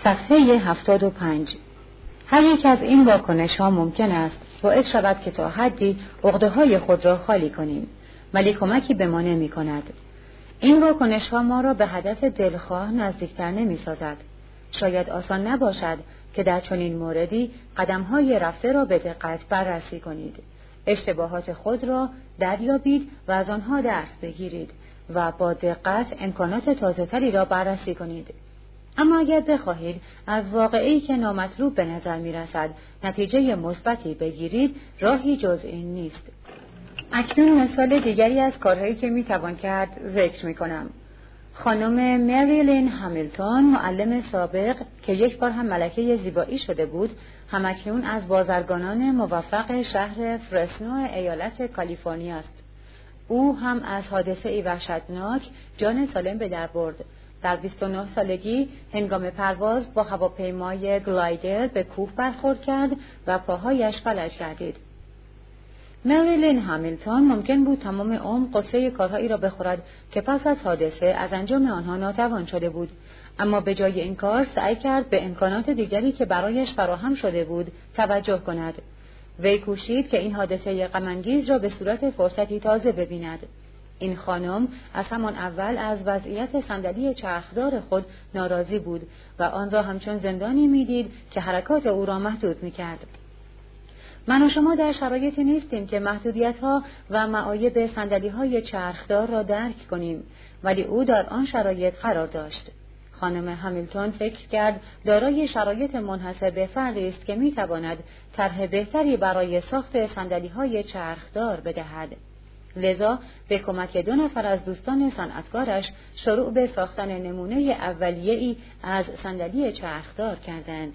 صفحه 75. هر یک از این واکنش‌ها ممکن است باعث شود که تا حدی عقده‌های خود را خالی کنیم، ولی کمکی به ما نمی‌کند. این واکنش‌ها ما را به هدف دلخواه نزدیکتر نمی‌سازد. شاید آسان نباشد که در چنین موردی قدم‌های رفته را به دقت بررسی کنید. اشتباهات خود را دریابید و از آنها درس بگیرید و با دقت امکانات تازه‌تری را بررسی کنید. اما اگر بخواهید از واقعه‌ای که نامطلوب به نظر می‌رسد نتیجه مثبتی بگیرید، راهی جز این نیست. اکنون مثال دیگری از کارهایی که می‌توان کرد ذکر می‌کنم. خانم مریلین هامیلتون، معلم سابق که یک بار هم ملکه زیبایی شده بود، همکنون از بازرگانان موفق شهر فرسنو ایالت کالیفرنیا است. او هم از حادثه‌ای وحشتناک جان سالم به در برد. در 29 سالگی هنگام پرواز با هواپیمای گلایدر به کوه برخورد کرد و پاهایش فلج گردید. مریلین هامیلتون ممکن بود تمام عمر قصه کارهایی را بخورد که پس از حادثه از انجام آنها ناتوان شده بود، اما به جای این کار سعی کرد به امکانات دیگری که برایش فراهم شده بود توجه کند. وی کوشید که این حادثه غم‌انگیز را به صورت فرصتی تازه ببیند. این خانم از همان اول از وضعیت صندلی چرخدار خود ناراضی بود و آن را همچون زندانی می‌دید که حرکات او را محدود می‌کرد. من و شما در شرایطی نیستیم که محدودیت‌ها و معایب صندلی‌های چرخدار را درک کنیم، ولی او در آن شرایط قرار داشت. خانم هامیلتون فکر کرد دارای شرایط منحصر به فردی است که می‌تواند طرح بهتری برای ساخت صندلی‌های چرخدار بدهد. لذا به کمک 2 نفر از دوستان صنعتکارش شروع به ساختن نمونه اولیه‌ای از صندلی چرخدار کردند.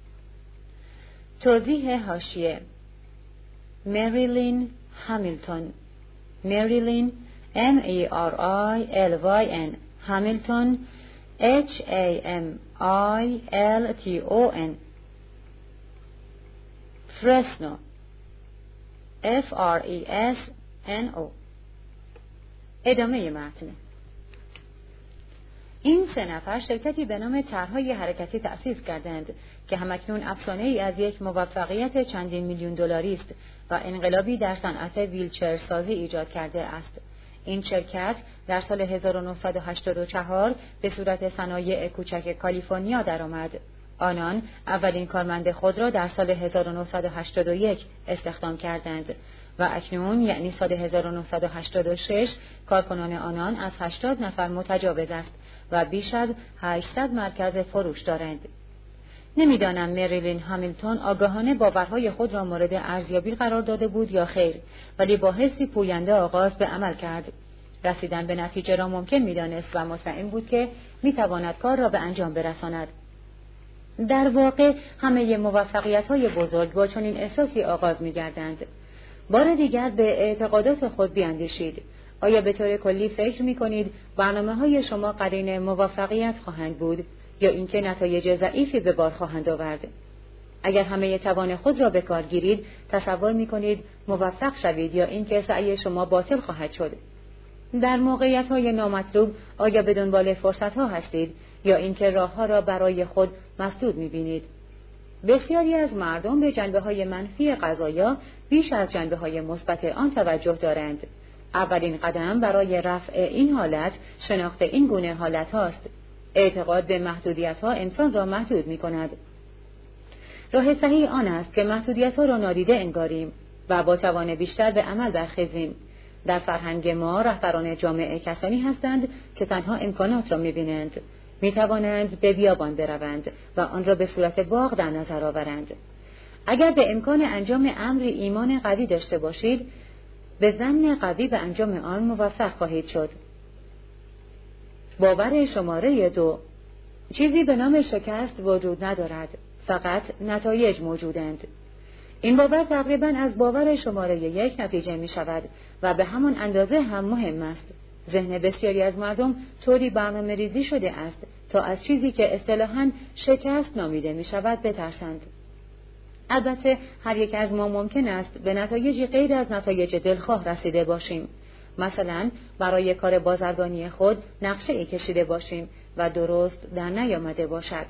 توضیح حاشیه: مریلین هامیلتون، مریلین M-E-R-I-L-Y-N، هامیلتون H-A-M-I-L-T-O-N، فرسنو F-R-E-S-N-O. ادامه متن. این 3 نفر شرکتی به نام طرح‌های حرکتی تأسیس کردند که همکنون افسانه‌ای از یک موفقیت چندین میلیون دلاری است و انقلابی در صنعت ویلچر سازی ایجاد کرده است. این شرکت در سال 1984 به صورت صنایع کوچک کالیفرنیا درآمد. آنان اولین کارمند خود را در سال 1981 استخدام کردند و اکنون یعنی سال 1986 کارکنان آنان از 80 نفر متجاوز است و بیش از 800 مرکز فروش دارند. نمیدانم مریلین هامیلتون آگاهانه باورهای خود را مورد ارزیابی قرار داده بود یا خیر، ولی با حسی پوینده آغاز به عمل کرد. رسیدن به نتیجه را ممکن می‌دانست و مطمئن بود که می‌تواند کار را به انجام برساند. در واقع همه موفقیت‌های بزرگ با چنین احساسی آغاز می‌گردند. بار دیگر به اعتقادات خود بیاندیشید. آیا به طور کلی فکر می‌کنید برنامه‌های شما قرین موفقیت خواهند بود یا اینکه نتایج ضعیفی به بار خواهند آورد؟ اگر همه توان خود را به کار گیرید، تصور می‌کنید موفق شوید یا اینکه سعی شما باطل خواهد شد؟ در موقعیت‌های نامطلوب آیا به دنبال فرصت‌ها هستید یا اینکه راه‌ها را برای خود مسدود می‌بینید؟ بسیاری از مردم به جنبه‌های منفی قضایا بیش از جنبه‌های مثبت آن توجه دارند. اولین قدم برای رفع این حالت شناخت این گونه حالت هاست. اعتقاد به محدودیت‌ها انسان را محدود می‌کند. راه صحیح آن است که محدودیت‌ها را نادیده انگاریم و با توان بیشتر به عمل برخیزیم. در فرهنگ ما رهبران جامعه کسانی هستند که تنها امکانات را می‌بینند. می‌توانند به بیابان بروند و آن را به صورت باغ در نظر آورند. اگر به امکان انجام امری ایمان قوی داشته باشید، به ظن قوی به انجام آن موفق خواهید شد. باور شماره 2: چیزی به نام شکست وجود ندارد، فقط نتایج موجودند. این باور تقریباً از باور شماره 1 نتیجه می شود و به همان اندازه هم مهم است. ذهن بسیاری از مردم طوری برنامه ریزی شده است تا از چیزی که اصطلاحاً شکست نامیده می شود بترسند. البته هر یک از ما ممکن است به نتایجی غیر از نتایج دلخواه رسیده باشیم. مثلا برای کار بازرگانی خود نقشه‌ای کشیده باشیم و درست در نیامده باشد.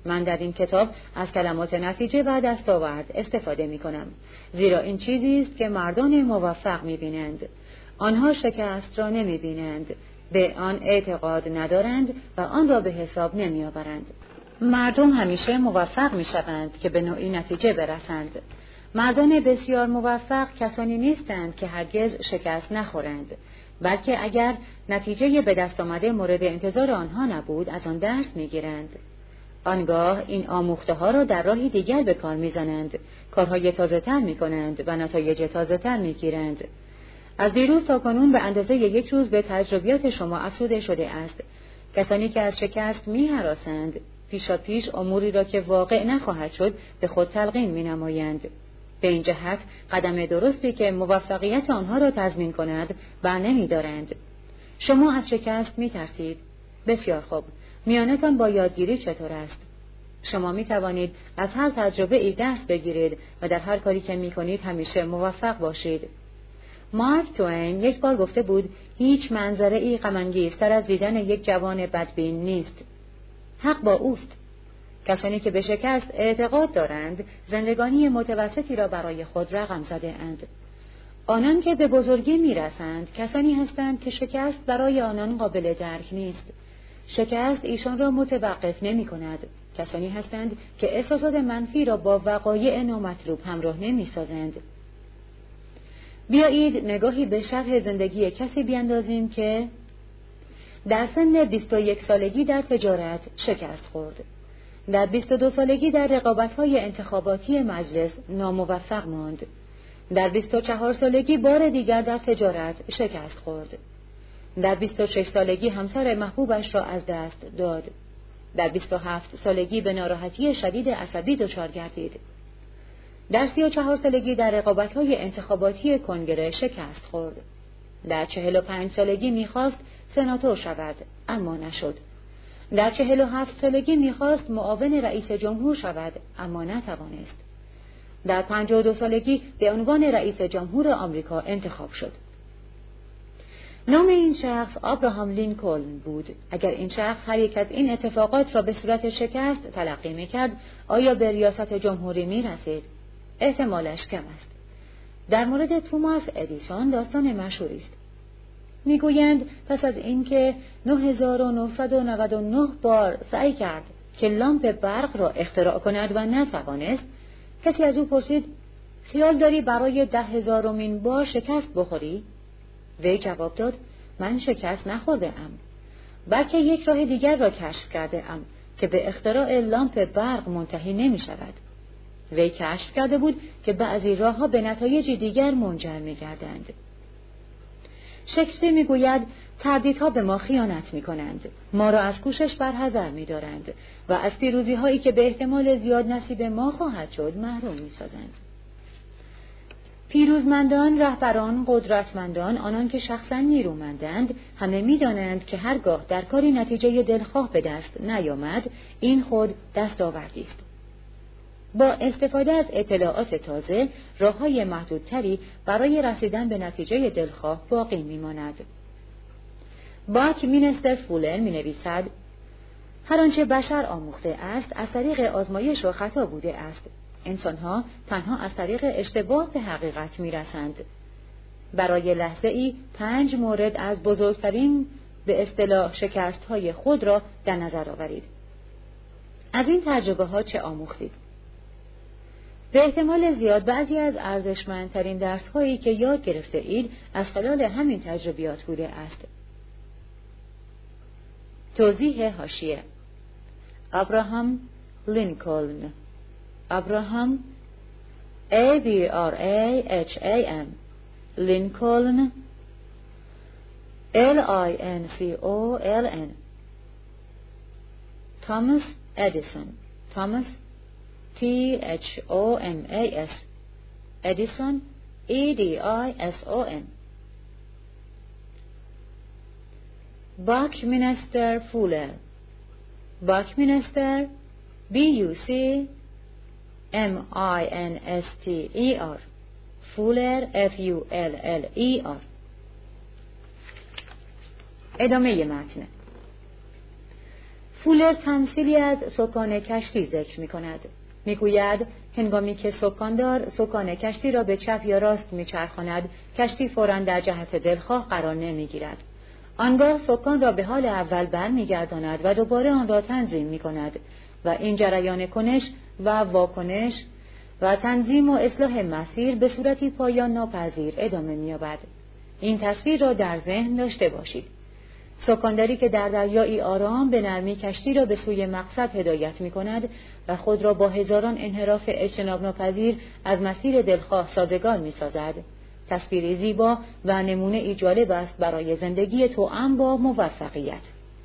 من در این کتاب از کلمات نتیجه و دستاورد استفاده می کنم، زیرا این چیزی است که مردان موفق می بینند. آنها شکست را نمی بینند، به آن اعتقاد ندارند و آن را به حساب نمی آورند. مردم همیشه موفق می شوند که به نوعی نتیجه برسند. مردان بسیار موفق کسانی نیستند که هرگز شکست نخورند، بلکه اگر نتیجه به دست آمده مورد انتظار آنها نبود از آن درس می گیرند. آنگاه این آموخته ها را در راهی دیگر به کار می زنند، کارهای تازه تر می کنند و نتایج تازه تر می گیرند. از دیروز تا کنون به اندازه یک روز به تجربیات شما افزوده شده است. کسانی که از شکست می هراسند پیشا پیش اموری را که واقع نخواهد شد به خود تلقین می نمایند. به این جهت قدم درستی که موفقیت آنها را تضمین کند بر نمی دارند. شما از شکست می ترسید. بسیار خوب. میانتان با یادگیری چطور است؟ شما می توانید از هر تجربه ای درس بگیرید و در هر کاری که می کنید همیشه موفق باشید. مارک توین یک بار گفته بود هیچ منظره ای غم‌انگیزتر از دیدن یک جوان بدبین نیست. حق با اوست. کسانی که به شکست اعتقاد دارند زندگانی متوسطی را برای خود رقم زده اند. آنان که به بزرگی می رسند کسانی هستند که شکست برای آنان قابل درک نیست. شکست ایشان را متوقف نمی کند. کسانی هستند که احساسات منفی را با وقایع نامطلوب همراه نمی سازند. بیایید نگاهی به شرح زندگی کسی بیندازیم که در سن 21 سالگی در تجارت شکست خورد. در 22 سالگی در رقابت‌های انتخاباتی مجلس ناموفق ماند. در 24 سالگی بار دیگر در تجارت شکست خورد. در 26 سالگی همسر محبوبش را از دست داد. در 27 سالگی به ناراحتی شدید عصبی دچار گردید. در 34 سالگی در رقابت‌های انتخاباتی کنگره شکست خورد. در 45 سالگی می‌خواست سناتور شود، اما نشد. در 47 سالگی می‌خواست معاون رئیس جمهور شود، اما نتوانست. در 52 سالگی به عنوان رئیس جمهور آمریکا انتخاب شد. نام این شخص ابراهام لینکلن بود. اگر این شخص هر یک از این اتفاقات را به صورت شکست تلقی می‌کرد، آیا به ریاست جمهوری می‌رسید؟ احتمالش کم است. در مورد توماس ادیسون داستان مشهوری است. میگویند پس از اینکه 9999 بار سعی کرد که لامپ برق را اختراع کند و نتوانست، کسی از او پرسید خیال داری برای 10,000مین بار شکست بخوری؟ وی جواب داد من شکست نخورده ام، بلکه یک راه دیگر را کشف کرده ام که به اختراع لامپ برق منتهی نمی شود. وی کشف کرده بود که بعضی راه‌ها به نتایج دیگر منجر می‌گردند. شکسپیر می‌گوید تردیدها به ما خیانت می‌کنند، ما را از کوشش برحذر می‌دارند و از پیروزی‌هایی که به احتمال زیاد نصیب ما خواهد شد محروم می‌سازند. پیروزمندان، رهبران، قدرتمندان، آنان که شخصاً نیرومندند، همه می‌دانند که هرگاه در کاری نتیجه دلخواه به دست نیامد، این خود دستاوردی است. با استفاده از اطلاعات تازه، راه‌های محدودتری برای رسیدن به نتیجه دلخواه باقی می‌ماند. باکمینستر فولر می‌نویسد هر آنچه بشر آموخته است از طریق آزمایش و خطا بوده است. انسان‌ها تنها از طریق اشتباه به حقیقت می‌رسند. برای لحظه‌ای 5 مورد از بزرگترین به اصطلاح شکست‌های خود را در نظر آورید. از این تجربه‌ها چه آموختید؟ به احتمال زیاد بعضی از ارزشمندترین درس‌هایی که یاد گرفته اید از خلال همین تجربیات بوده است. توضیح حاشیه: ابراهام لینکلن، ابراهام ABRAHAM، لینکلن LINCOLN، توماس ادیسون، توماس THOMAS، ادیسون EDISON. باکمینستر فولر، باکمینستر BUCMINSTER، فولر FULLER. ادامه متن. فولر تمثیلی از سکان کشتی ذکر می کند. می گوید هنگامی که سکاندار سکان کشتی را به چپ یا راست می چرخاند، کشتی فوراً در جهت دلخواه قرار نمی گیرد. آنگاه سکان را به حال اول بر می گرداند و دوباره آن را تنظیم می کند و این جریان کنش و واکنش و تنظیم و اصلاح مسیر به صورتی پایان ناپذیر ادامه می یابد. این تصویر را در ذهن داشته باشید. سکانداری که در دریایی آرام به نرمی کشتی را به سوی مقصد هدایت می کند و خود را با هزاران انحراف اجتناب ناپذیر از مسیر دلخواه سازگار می سازد. تصویری زیبا و نمونه جالب است برای زندگی توأم با موفقیت.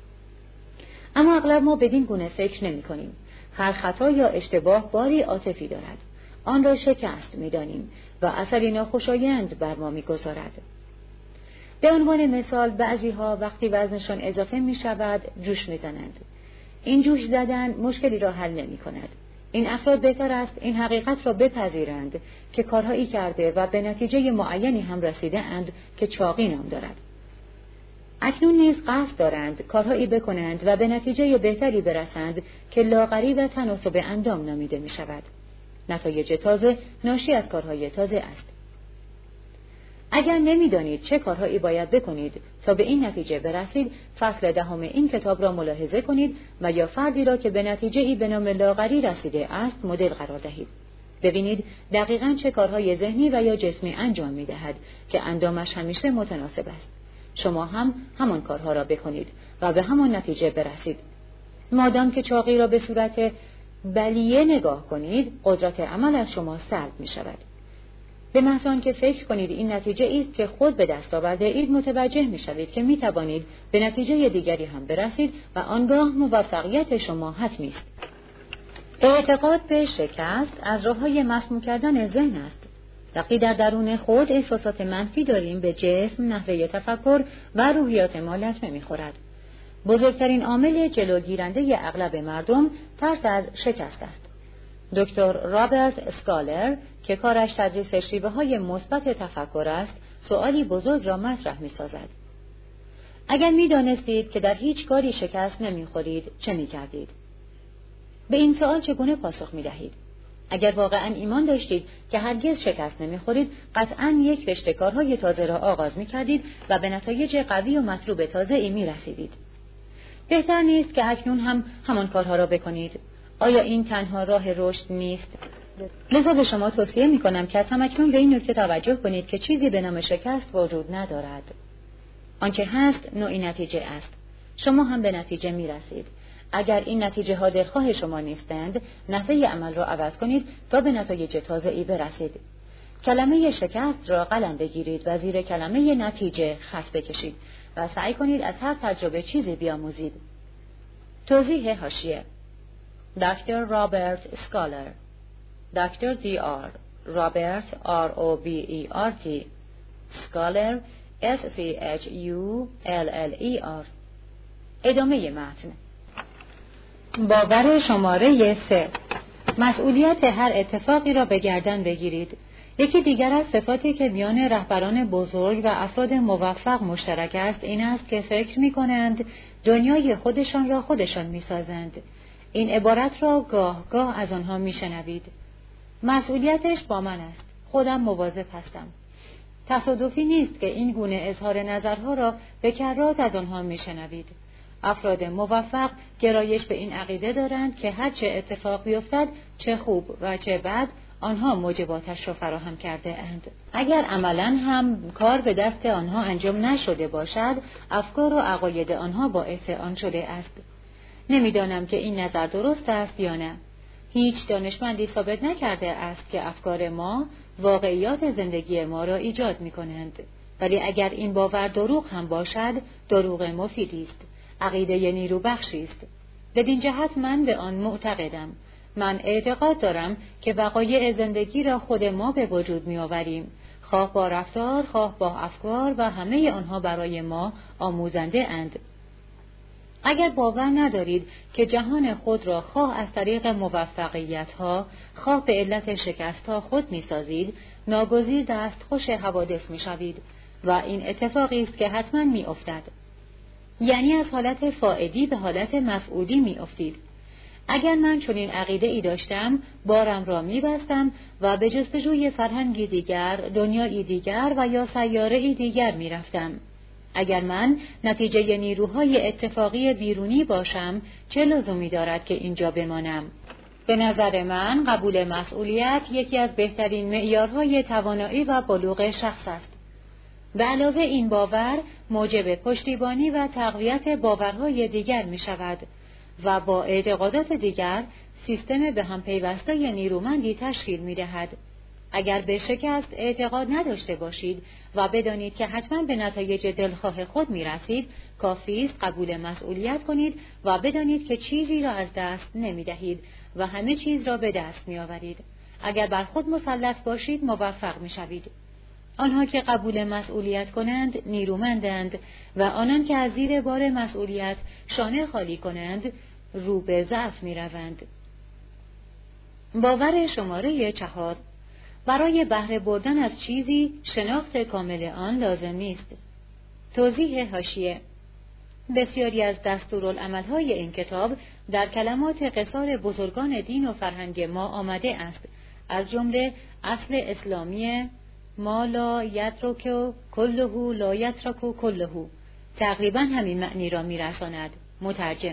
اما اغلب ما بدین گونه فکر نمی کنیم. هر خطا یا اشتباه باری عاطفی دارد. آن را شکست می دانیم و اثری ناخوشایند بر ما می گذارد. به عنوان مثال بعضی ها وقتی وزنشان اضافه می شود جوش می زنند. این جوش زدن مشکلی را حل نمی کند. این افراد بهتر است این حقیقت را بپذیرند که کارهایی کرده و به نتیجه معینی هم رسیده اند که چاقی نام دارد. اکنون نیز قصد دارند کارهایی بکنند و به نتیجه بهتری برسند که لاغری و تناسب اندام نامیده می شود. نتایج تازه ناشی از کارهای تازه است. اگر نمی‌دانید چه کارهایی باید بکنید تا به این نتیجه برسید، فصل 10 این کتاب را ملاحظه کنید و یا فردی را که به نتیجه‌ای به نام لاغری رسیده است مدل قرار دهید. ببینید دقیقاً چه کارهای ذهنی و یا جسمی انجام می‌دهد که اندامش همیشه متناسب است. شما هم همان کارها را بکنید و به همان نتیجه برسید. مادام که چاقی را به صورت بلیه نگاه کنید، قدرت عمل از شما سلب می‌شود. به محض آنکه فکر کنید این نتیجه است که خود به دست آورده اید، متوجه می‌شوید که می‌توانید به نتیجه دیگری هم برسید و آنگاه موفقیت شما حتمی است. اعتقاد به شکست از راه‌های مسموم کردن ذهن است. وقتی در درون خود احساسات منفی داریم، به جسم، نحوه تفکر و روحیات ما لطمه می‌خورد. بزرگترین عامل جلوگیرنده اغلب مردم ترس از شکست است. دکتر رابرت اسکالر که کارش تدریس شیوه‌های مثبت تفکر است، سؤالی بزرگ را مطرح می‌سازد. اگر می‌دانستید که در هیچ کاری شکست نمی‌خورید، چه می‌کردید؟ به این سؤال چگونه پاسخ می‌دهید؟ اگر واقعاً ایمان داشتید که هرگز شکست نمی‌خورید، قطعاً یک رشته کارهای تازه را آغاز می‌کردید و به نتایج قوی و مطلوب تازه‌ای می‌رسیدید. بهتر نیست که اکنون هم همان کارها را بکنید؟ آیا این تنها راه رشد نیست؟ لذا به شما توصیه می‌کنم که از هم‌اکنون به این نکته توجه کنید که چیزی به نام شکست وجود ندارد. آنچه هست نوعی نتیجه است. شما هم به نتیجه می‌رسید. اگر این نتیجه ها دلخواه شما نیستند، نحوه عمل را عوض کنید تا به نتایج تازه‌ای برسید. کلمه شکست را قلم بگیرید و زیر کلمه نتیجه خط بکشید و سعی کنید از هر تجربه چیزی بیاموزید. توضیح حاشیه: دکتر رابرت اسکالر، دکتر DR رابرت ROBERT، اسکالر SCHULLER. ادامه متن. باور شماره 3: مسئولیت هر اتفاقی را به گردن بگیرید. یکی دیگر از صفاتی که میان رهبران بزرگ و افراد موفق مشترک است این است که فکر می‌کنند دنیای خودشان را خودشان می‌سازند. این عبارت را گاه گاه از آنها می‌شنوید. مسئولیتش با من است. خودم مواظب هستم. تصادفی نیست که این گونه اظهار نظرها را به کرات از آنها می‌شنوید. افراد موفق گرایش به این عقیده دارند که هر چه اتفاق بیفتد، چه خوب و چه بد، آنها موجباتش را فراهم کرده اند. اگر عملاً هم کار به دست آنها انجام نشده باشد، افکار و عقاید آنها باعث آن شده است. نمیدانم که این نظر درست است یا نه. هیچ دانشمندی ثابت نکرده است که افکار ما واقعیات زندگی ما را ایجاد می کنند. ولی اگر این باور دروغ هم باشد، دروغ مفیدی است. عقیده نیروبخشی است. بدین جهت من به آن معتقدم. من اعتقاد دارم که وقایع زندگی را خود ما به وجود می آوریم. خواه با رفتار، خواه با افکار و همه آنها برای ما آموزنده اند. اگر باور ندارید که جهان خود را خواه از طریق موفقیت‌ها، خواه به علت شکست‌ها خود می‌سازید، ناگزیر دستخوش حوادث می‌شوید و این اتفاقی است که حتماً می‌افتد. یعنی از حالت فاعلی به حالت مفعولی می افتید. اگر من چنین عقیده ای داشتم، بارم را می بستم و به جستجوی فرهنگی دیگر، دنیایی دیگر و یا سیاره‌ای دیگر می رفتم. اگر من نتیجه نیروهای اتفاقی بیرونی باشم، چه لزومی دارد که اینجا بمانم؟ به نظر من قبول مسئولیت یکی از بهترین معیارهای توانایی و بلوغ شخص است. به علاوه این باور موجب پشتیبانی و تقویت باورهای دیگر می شود و با اعتقادات دیگر سیستم به هم پیوسته نیرومندی تشکیل می دهد. اگر به شکست اعتقاد نداشته باشید و بدانید که حتما به نتایج دلخواه خود می رسید، کافی است قبول مسئولیت کنید و بدانید که چیزی را از دست نمی دهید و همه چیز را به دست می آورید. اگر بر خود مسلط باشید موفق می شوید. آنها که قبول مسئولیت کنند نیرومندند و آنان که از زیر بار مسئولیت شانه خالی کنند رو به ضعف می روند. باور شماره 4: برای بهره بردن از چیزی شناخت کامل آن لازم نیست. توضیح حاشیه: بسیاری از دستورالعمل‌های این کتاب در کلمات قصار بزرگان دین و فرهنگ ما آمده است، از جمله اصل اسلامی ما لا یترک کله لا یترک کله، تقریبا همین معنی را می‌رساند. مترجم.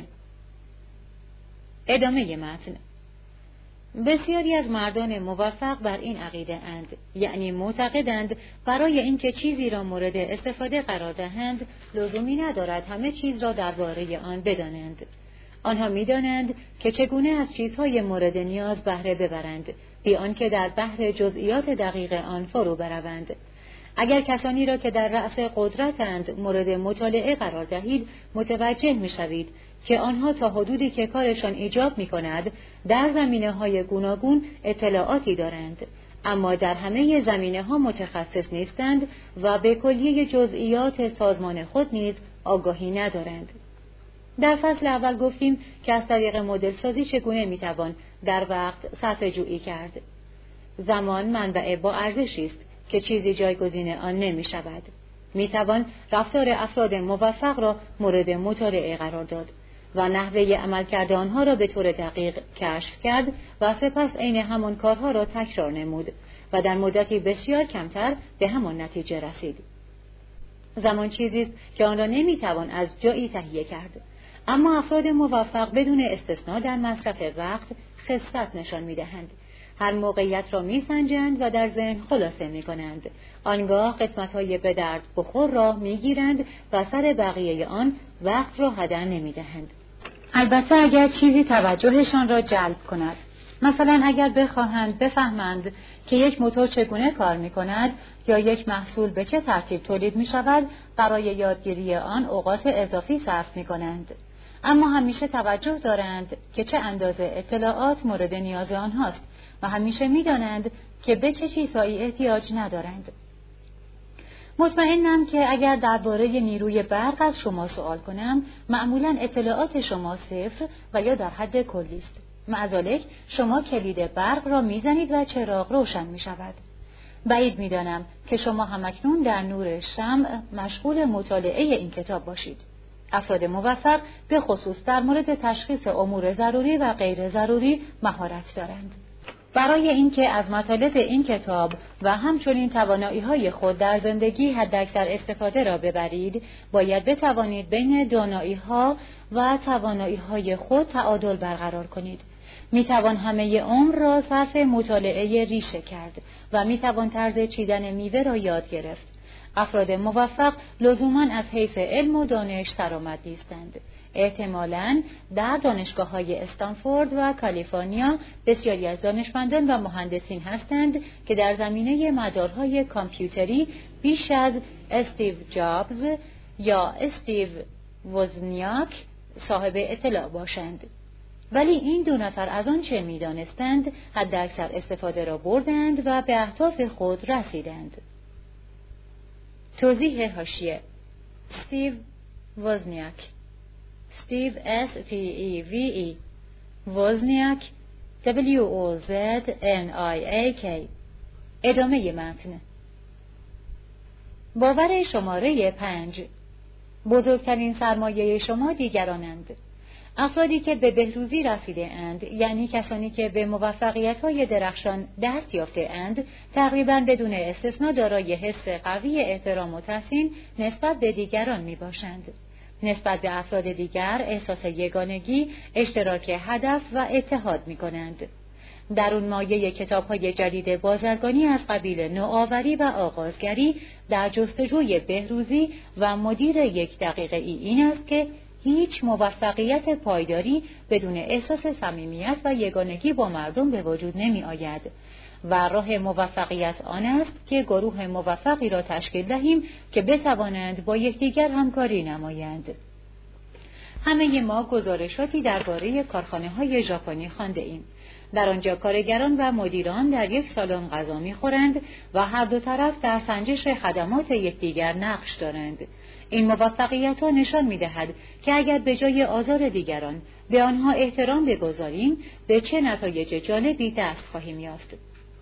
ادامه متن: بسیاری از مردان موفق بر این عقیده اند، یعنی معتقدند برای اینکه چیزی را مورد استفاده قرار دهند لزومی ندارد همه چیز را درباره آن بدانند. آنها می‌دانند که چگونه از چیزهای مورد نیاز بهره ببرند، بی آنکه در بحر جزئیات دقیق آن فرو بروند. اگر کسانی را که در رأس قدرتند مورد مطالعه قرار دهید، متوجه می‌شوید که آنها تا حدودی که کارشان ایجاب می‌کند در زمینه‌های گوناگون اطلاعاتی دارند، اما در همه زمینه‌ها متخصص نیستند و به کلیه جزئیات سازمان خود نیز آگاهی ندارند. در فصل اول گفتیم که از طریق مدل سازی چگونه میتوان در وقت صرفه جویی کرد. زمان منبع با ارزشی است که چیزی جایگزین آن نمی شود. میتوان رفتار افراد موفق را مورد مطالعه قرار داد و نحوه عملکرد آنها را به طور دقیق کشف کرد و سپس عین همان کارها را تکرار نمود و در مدتی بسیار کمتر به همان نتیجه رسید. زمان چیزی است که آن را نمیتوان از جایی تهیه کرد، اما افراد موفق بدون استثناء در مصرف وقت خست نشان می‌دهند. هر موقعیت را می‌سنجند و در ذهن خلاصه می‌کنند. آنگاه قسمت‌های به درد بخور را می‌گیرند و سر بقیه آن وقت را هدر نمی‌دهند. البته اگر چیزی توجهشان را جلب کند، مثلا اگر بخواهند بفهمند که یک موتور چگونه کار می‌کند یا یک محصول به چه ترتیب تولید می‌شود، برای یادگیری آن اوقات اضافی صرف می‌کنند. اما همیشه توجه دارند که چه اندازه اطلاعات مورد نیاز آنهاست و همیشه می‌دانند که به چه چیزهایی احتیاج ندارند. مطمئنم که اگر درباره نیروی برق از شما سوال کنم، معمولاً اطلاعات شما صفر و یا در حد کلی است. معذالک شما کلید برق را میزنید و چراغ روشن می‌شود. بعید می‌دانم که شما همکنون در نور شمع مشغول مطالعه این کتاب باشید. افراد موفق به خصوص در مورد تشخیص امور ضروری و غیر ضروری مهارت دارند. برای اینکه از مطالب این کتاب و همچنین توانایی‌های خود در زندگی حداکثر استفاده را ببرید، باید بتوانید بین دانایی‌ها و توانایی‌های خود تعادل برقرار کنید. میتوان همه عمر را صرف مطالعه ریشه کرد و میتوان طرز چیدن میوه را یاد گرفت. افراد موفق لزوماً از حیث علم و دانش سرآمد نیستند. احتمالاً در دانشگاه‌های استنفورد و کالیفرنیا بسیاری از دانشمندان و مهندسین هستند که در زمینه مدارهای کامپیوتری بیش از استیو جابز یا استیو وزنیاک صاحب اطلاع باشند. ولی این دو نفر از آن چه می‌دانستند حداکثر استفاده را بردند و به اهداف خود رسیدند. توضیح حاشیه: استیو وزنیاک، استیو S-T-E-V-E، وزنیاک W-O-Z-N-I-A-K. ادامه متن. باور شماره 5: بزرگترین سرمایه شما دیگرانند. افرادی که به بهروزی رسیده اند، یعنی کسانی که به موفقیت‌های درخشان دست یافته اند، تقریباً بدون استثنا دارای حس قوی احترام و تحسین نسبت به دیگران میباشند. نسبت به افراد دیگر احساس یگانگی، اشتراک هدف و اتحاد می‌کنند. در اون مایه کتاب‌های جدید بازرگانی از قبیل نوآوری و آغازگری در جستجوی بهروزی و مدیر 1 دقیقه این است که هیچ موفقیت پایداری بدون احساس صمیمیت و یگانگی با مردم به وجود نمی آید و راه موفقیت آن است که گروه موفقی را تشکیل دهیم که بتوانند با یکدیگر همکاری نمایند. همه ما گزارشاتی درباره کارخانه‌های ژاپنی خوانده ایم. در آنجا کارگران و مدیران در یک سالن غذا می‌خورند و هر دو طرف در سنجش خدمات یکدیگر نقش دارند. این موفقیت‌ها نشان می‌دهد که اگر به جای آزار دیگران به آنها احترام بگذاریم، به چه نتایج جالبی دست خواهیم یافت.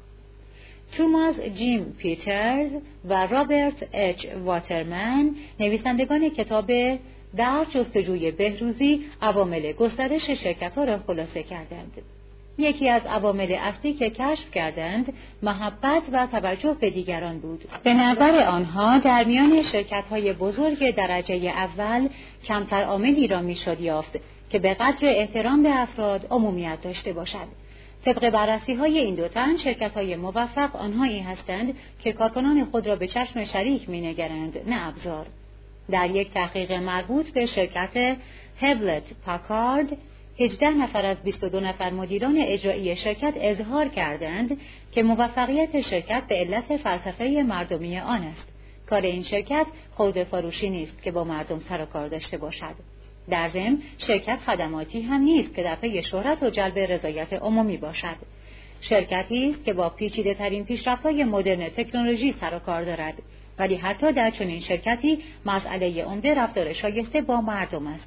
توماس جیم پیترز و رابرت اچ واترمن، نویسندگان کتاب در جستجوی بهروزی، عوامل گسترش شرکت‌ها را خلاصه کردند. یکی از عوامل اصلی که کشف کردند محبت و توجه به دیگران بود. به نظر آنها در میان شرکت‌های بزرگ درجه اول کمتر عاملی را میشد یافت که به قدر احترام به افراد عمومیت داشته باشد. طبق بررسی‌های این دو تن، شرکت‌های موفق آنهایی هستند که کارکنان خود را به چشم شریک می‌نگرند، نه ابزار. در یک تحقیق مربوط به شرکت هولت پاکارد، 18 نفر از 22 نفر مدیران اجرایی شرکت اظهار کردند که موفقیت شرکت به علت فلسفه مردمی آن است. کار این شرکت خرده فروشی نیست که با مردم سر و کار داشته باشد. در ضمن شرکت خدماتی هم نیست که در پی شهرت و جلب رضایت عمومی باشد. شرکتی است که با پیچیده ترین پیشرفت‌های مدرن تکنولوژی سر و کار دارد، ولی حتی در چنین شرکتی مسئله عمده رفتار شایسته با مردم است.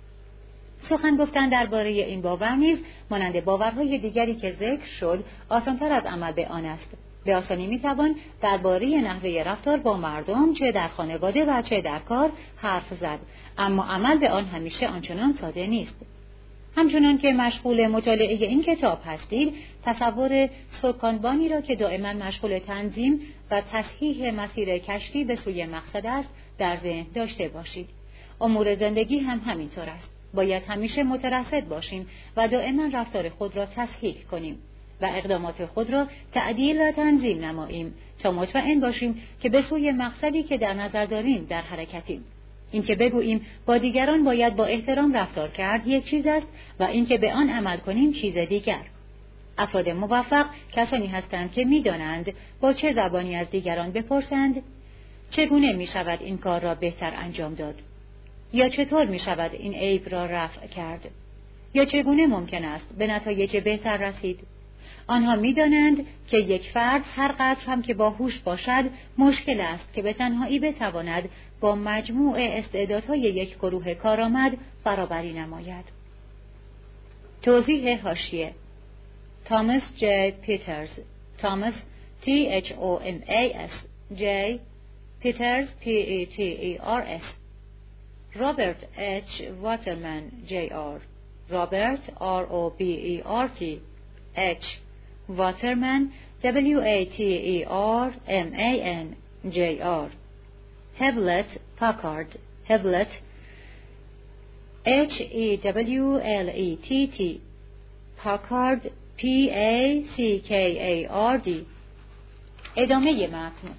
سخن گفتن درباره این باور نیز مانند باورهای دیگری که ذکر شد آسان‌تر از عمل به آن است. به آسانی میتوان درباره نحوه رفتار با مردم چه در خانواده و چه در کار حرف زد، اما عمل به آن همیشه آنچنان ساده نیست. همچنان که مشغول مطالعه این کتاب هستید، تصور سکانبانی را که دائما مشغول تنظیم و تصحیح مسیر کشتی به سوی مقصد است در ذهن داشته باشید. امور زندگی هم همینطور است. باید همیشه مترصد باشیم و دائما رفتار خود را تصحیح کنیم و اقدامات خود را تعدیل و تنظیم نماییم تا مطمئن باشیم که به سوی مقصدی که در نظر داریم در حرکتیم. این که بگوییم با دیگران باید با احترام رفتار کرد یک چیز است و این که به آن عمل کنیم چیز دیگر. افراد موفق کسانی هستند که می‌دانند با چه زبانی از دیگران بپرسند چگونه می‌شود این کار را بهتر انجام داد، یا چطور می‌شود این عیب را رفع کرد، یا چگونه ممکن است به نتایج بهتر رسید. آنها می‌دانند که یک فرد هر قدر هم که باهوش باشد مشکل است که به تنهایی بتواند با مجموع استعدادهای یک گروه کارآمد برابری نماید. توضیح حاشیه: توماس جی پیترز، توماس THOMAS J پیترز PETERS، رابرت H واترمن JR، رابرت ROBERT H واترمن WATERMAN JR، هولت پاکارد، هولت HEWLETT، پاکارد PACKARD. ادامه متن.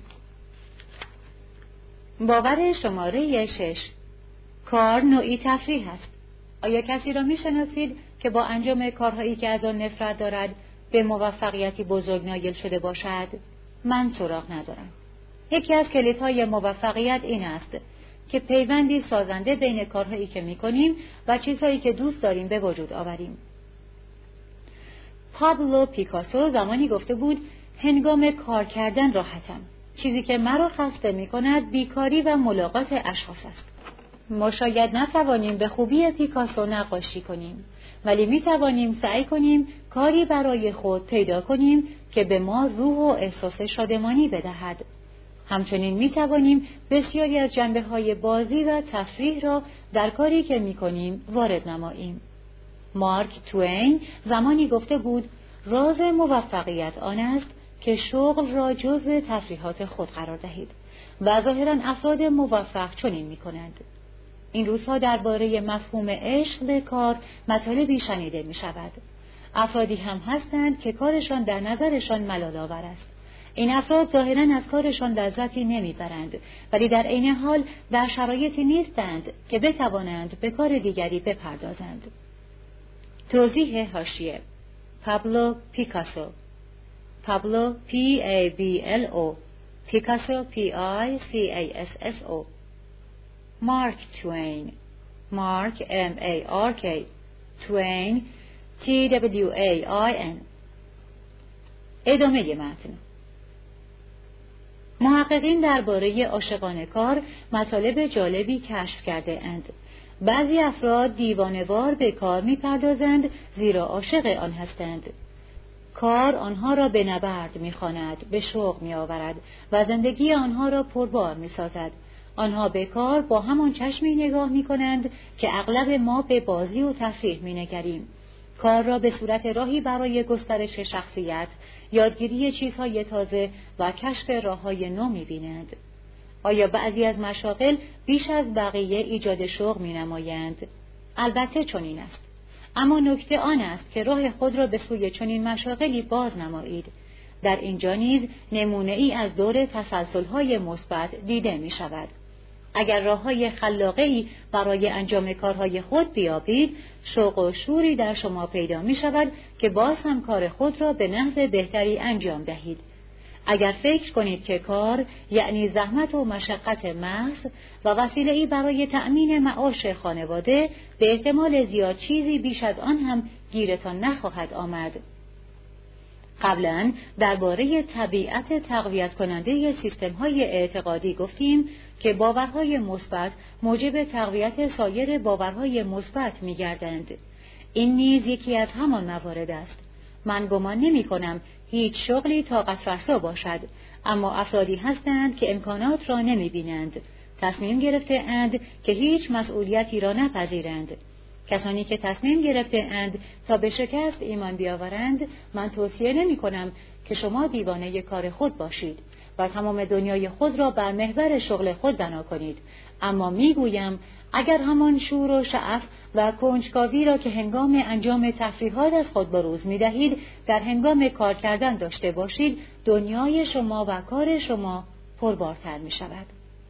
باور شماره 6: کار نوعی تفریح است. آیا کسی را می‌شناسید که با انجام کارهایی که از آن نفرت دارد به موفقیتی بزرگ نایل شده باشد؟ من سراغ ندارم. یکی از کلیدهای موفقیت این است که پیوندی سازنده بین کارهایی که می‌کنیم و چیزهایی که دوست داریم به وجود آوریم. پابلو پیکاسو زمانی گفته بود هنگام کار کردن راحتم. چیزی که مرا خسته می‌کند بیکاری و ملاقات اشخاص است. ما شاید نتوانیم به خوبی پیکاسو نقاشی کنیم، ولی می‌توانیم سعی کنیم کاری برای خود پیدا کنیم که به ما روح و احساس شادمانی بدهد. همچنین می توانیم بسیاری از جنبه‌های بازی و تفریح را در کاری که می کنیم وارد نماییم. مارک توین زمانی گفته بود راز موفقیت آن است که شغل را جزو تفریحات خود قرار دهید و ظاهراً افراد موفق چنین می کنند. این روزها درباره مفهوم عشق به کار مطالبی شنیده می شود. افرادی هم هستند که کارشان در نظرشان ملال‌آور است. این افراد ظاهراً از کارشان لذتی نمیبرند، ولی در عین حال در شرایطی نیستند که بتوانند به کار دیگری بپردازند. توضیح حاشیه: پابلو پیکاسو، پابلو P-A-B-L-O، پیکاسو P-I-C-A-S-S-O. مارک توین، مارک M-A-R-K، توین T-W-A-I-N. ادامه متن. محققین درباره عاشقان کار مطالب جالبی کشف کرده اند. بعضی افراد دیوانه‌وار به کار می‌پردازند زیرا عاشق آن هستند. کار آنها را به نبرد می‌خواند، به شوق می‌آورد و زندگی آنها را پربار می‌سازد. آنها به کار با همان چشمی نگاه می‌کنند که اغلب ما به بازی و تفریح می‌نگریم. کار را به صورت راهی برای گسترش شخصیت، یادگیری چیزهای تازه و کشف راه‌های نو می‌بینند. آیا بعضی از مشاغل بیش از بقیه ایجاد شوق می‌نمایند؟ البته چنین است. اما نکته آن است که راه خود را به سوی چنین مشاغلی باز نمایید. در اینجا نیز نمونه‌ای از دور تسلسل‌های مثبت دیده می‌شود. اگر راه‌های خلاقه‌ای برای انجام کارهای خود بیابید، شوق و شوری در شما پیدا می‌شود که باز هم کار خود را به نحو بهتری انجام دهید. اگر فکر کنید که کار یعنی زحمت و مشقت محض و وسیله‌ای برای تأمین معاش خانواده، به احتمال زیاد چیزی بیش از آن هم گیرتان نخواهد آمد. قبلا درباره طبیعت تقویت کننده سیستم‌های اعتقادی گفتیم که باورهای مثبت موجب تقویت سایر باورهای مثبت می‌گردند. این نیز یکی از همان موارد است. من گمان نمی‌کنم هیچ شغلی طاقت فرسا باشد، اما افرادی هستند که امکانات را نمی‌بینند، تصمیم گرفته اند که هیچ مسئولیتی را نپذیرند. کسانی که تصمیم گرفته اند تا به شکست ایمان بیاورند، من توصیه نمی کنم که شما دیوانه کار خود باشید و تمام دنیای خود را بر محور شغل خود بنا کنید، اما می گویم اگر همان شور و شعف و کنجکاوی را که هنگام انجام تفریحات از خود بروز می دهید در هنگام کار کردن داشته باشید، دنیای شما و کار شما پربارتر می شود.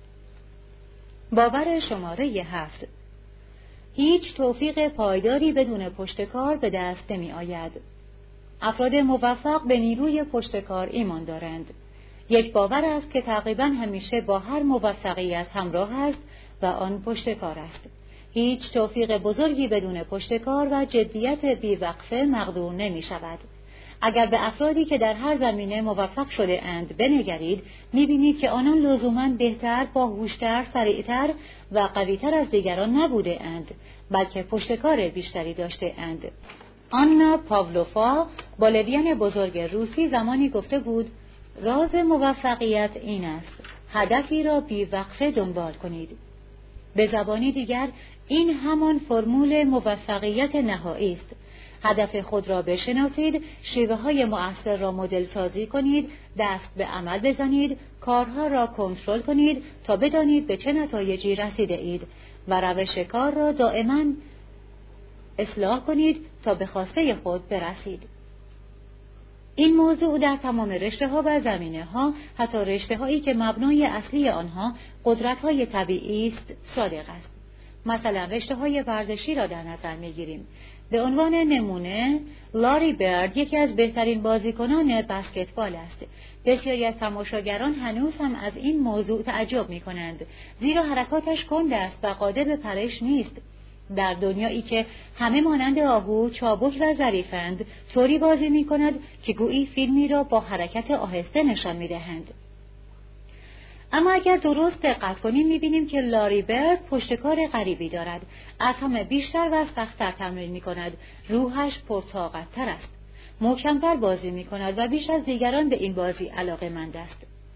باور شماره 7: هیچ توفیق پایداری بدون پشتکار به دست نمی آید. افراد موفق به نیروی پشتکار ایمان دارند. یک باور است که تقریباً همیشه با هر موفقیت همراه است و آن پشتکار است. هیچ توفیق بزرگی بدون پشتکار و جدیت بی‌وقفه مقدور نمی شود. اگر به افرادی که در هر زمینه موفق شده اند بنگرید، می‌بینید که آنان لزوماً بهتر، باهوشتر، سریعتر و قوی‌تر از دیگران نبوده اند، بلکه پشتکار بیشتری داشته اند. آنا پاولوفا، بالرین بزرگ روسی، زمانی گفته بود: راز موفقیت این است، هدفی را بی‌وقفه دنبال کنید. به زبانی دیگر این همان فرمول موفقیت نهایی است. هدف خود را بشناسید، شیوه‌های مؤثر را مدل سازی کنید، دست به عمل بزنید، کارها را کنترل کنید تا بدانید به چه نتایجی رسیده اید و روش کار را دائما اصلاح کنید تا به خواسته خود برسید. این موضوع در تمام رشته‌ها و زمینه‌ها، حتی رشته‌هایی که مبنای اصلی آنها قدرت‌های طبیعی است، صادق است. مثلا رشته‌های ورزشی را در نظر می‌گیریم. به عنوان نمونه، لاری برد یکی از بهترین بازیکنان بسکتبال است. بسیاری از تماشاگران هنوز هم از این موضوع تعجب می‌کنند، زیرا حرکاتش کند است و قادر به پرش نیست. در دنیایی که همه مانند آهو، چابک و ظریفند، طوری بازی می‌کند که گویی فیلمی را با حرکت آهسته نشان می‌دهند. اما اگر درست دقت کنیم می‌بینیم که لاری برد پشتکار غریبی دارد. از همه بیشتر و سخت‌تر تمرین می‌کند. روحش پرطاقت‌تر است. محکم‌تر بازی می‌کند و بیش از دیگران به این بازی علاقه‌مند است.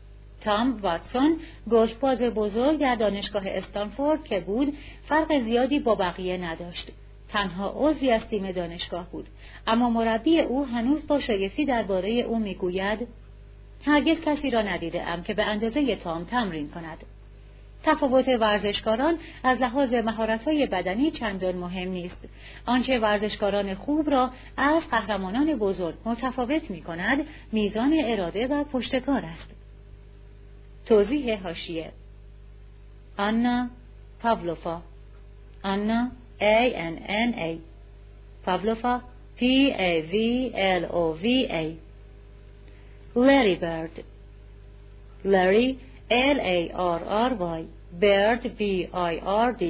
تام واتسون گوشتباز بزرگ در دانشگاه استنفورد که بود فرق زیادی با بقیه نداشت. تنها عضوی از تیم دانشگاه بود، اما مربی او هنوز با شگفتی درباره او میگوید هرگز کسی را ندیده‌ام که به اندازه تام تمرین کند. تفاوت ورزشکاران از لحاظ مهارت‌های بدنی چندان مهم نیست. آنچه ورزشکاران خوب را از قهرمانان بزرگ متفاوت می‌کند، میزان اراده و پشتکار است. توضیح حاشیه: آنا پاولوفا، آنا A-N-N-A، پاولوفا P-A-V-L-O-V-A. لری برد، لری L-A-R-R-Y، برد B-I-R-D.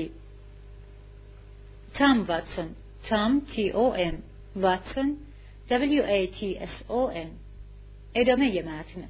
تام واتسون، تام T-O-M، واتسون W-A-T-S-O-N. ادامه متن.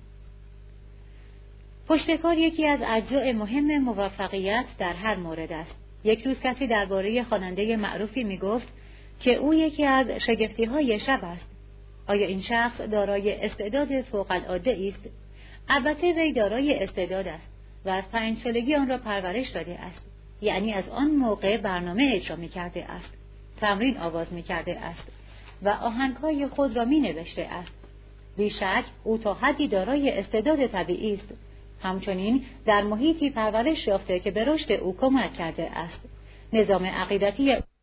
پشتکار یکی از اجزای مهم موفقیت در هر مورد است. یک روز کسی درباره خواننده معروفی میگفت که او یکی از شگفتی‌های شب است. آیا این شخص دارای استعداد فوق‌العاده است؟ البته وی دارای استعداد است و از 5 سالگی آن را پرورش داده است. یعنی از آن موقع برنامه اجرا می‌کرده است، تمرین آغاز می‌کرده است و آهنگ‌های خود را می‌نوشته است. بیشک او تا حدی دارای استعداد طبیعی است. همچنین در محیطی پرورش یافته که به رشد او کمک کرده است. نظام عقیدتی